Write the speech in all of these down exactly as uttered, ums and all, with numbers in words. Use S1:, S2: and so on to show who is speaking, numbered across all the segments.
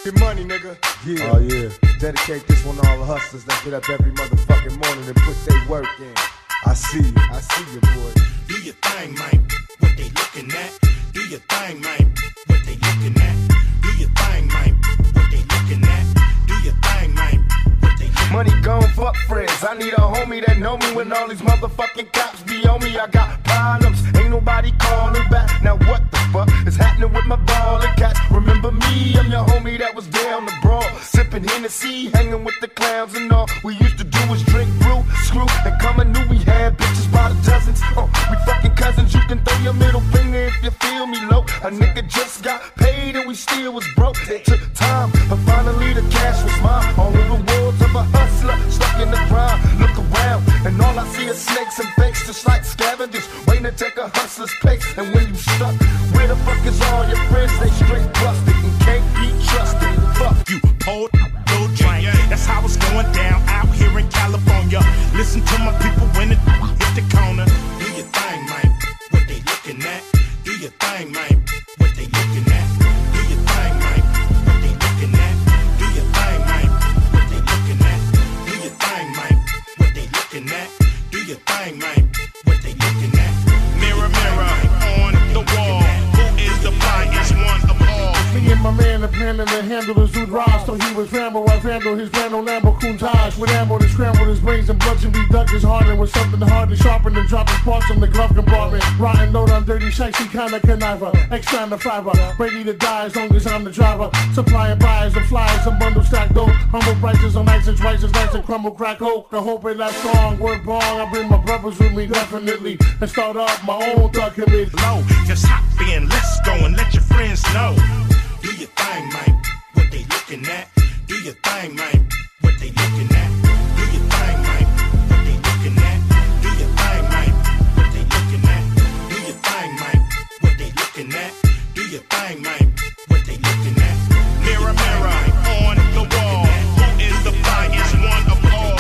S1: Get money, nigga. Yeah. Oh, yeah. Dedicate this one to all the hustlers that get up every motherfucking morning and put their work in. I see you. I see you, boy.
S2: Do your thing, man. What they looking at? Do your thing, man. What they looking at? Do your thing, man. What they looking at? Do your thing, man. What they looking at?
S1: Money gone, fuck friends. I need a homie that know me when all these motherfucking cops be on me. I got problems, ain't nobody calling back. Now what the fuck is happening with my ball and cats? Remember me, I'm your homie that was down the broad, sipping Hennessy, hanging with the clowns and all. We used to do was drink brew, screw, and come and knew we had bitches by the dozens. Oh, we fucking cousins, you can throw your middle finger if you feel me low. A nigga just got paid and we still was broke. It took time, but finally the cash was mine. All the rewards of a hustler, stuck in the grind. Look around, and all I see is snakes and fakes, just like scavengers, waiting to take a hustler's place. And when you stuck, where the fuck is all your friends? They straight busted and can't be trusted. Fuck
S2: you, pulled little drink. That's how it's going down out here in California. Listen to my people when it hit the corner. Do your thing, man. What they looking at? Do your thing, man. What they looking at? Do your thing, man. What they looking at? Do your thing, man. What they looking at? Do your thing, man. What they looking at? Do your thing, man. What they looking at? Mirror, mirror on the wall. Who is the flyest one of all?
S3: Me and my man are planning to handle the Zoot Ras. So he was Rambo, I vandal his Randall Lambo Countach. With ammo to scramble his brains and bludgeon be dug his heart. And with something hard to sharpen and dropping parts from the glove compartment. Rotten load on dirty shakes, he kinda conniver. Extra the fiber, ready to die as long as I'm the driver. Supplying buyers and flyers and bundle stack dope. Humble prices on nights and twice as nice and crumble crack hope. I hope it lasts long, work long. I bring my brothers with me definitely. And start off my own thug committee.
S2: Low, just hop in, let's go and let your friends know. Do your thing, man. What they looking at? Do your thing, man. What they looking at? Do your thing, man. What they looking at? Do your thing, man. What they looking at? Do your thing, man. What they looking at? Do your thing, man. What they looking at? Mirror, mirror on the wall. Who is the flyest one of all?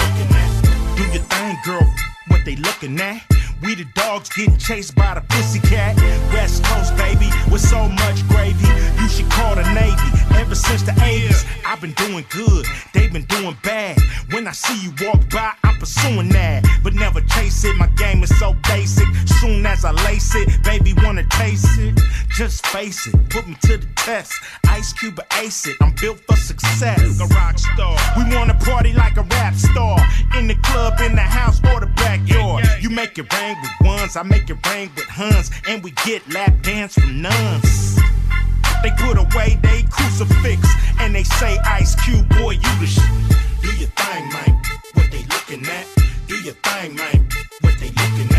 S2: Do your thing, girl. What they looking at? We the dogs getting chased by the pussycat. West Coast, baby, with so much gravy. You should call the Navy. Ever since the eighties, I've been doing good. They've been doing bad. When I see you walk by, I'm pursuing that. But never chase it, my game is so basic. Soon as I lace it, baby wanna taste it. Just face it, put me to the test. Ice Cube or Ace it, I'm built for success. A rock star. We wanna party like a rap star. In the club, in the house, or the backyard. You make it rain with ones, I make it rain with huns. And we get lap dance from nuns. They put away they crucifix and they say, Ice Cube, boy, you the shit. Do your thing, man. What they looking at? Do your thing, man. What they looking at?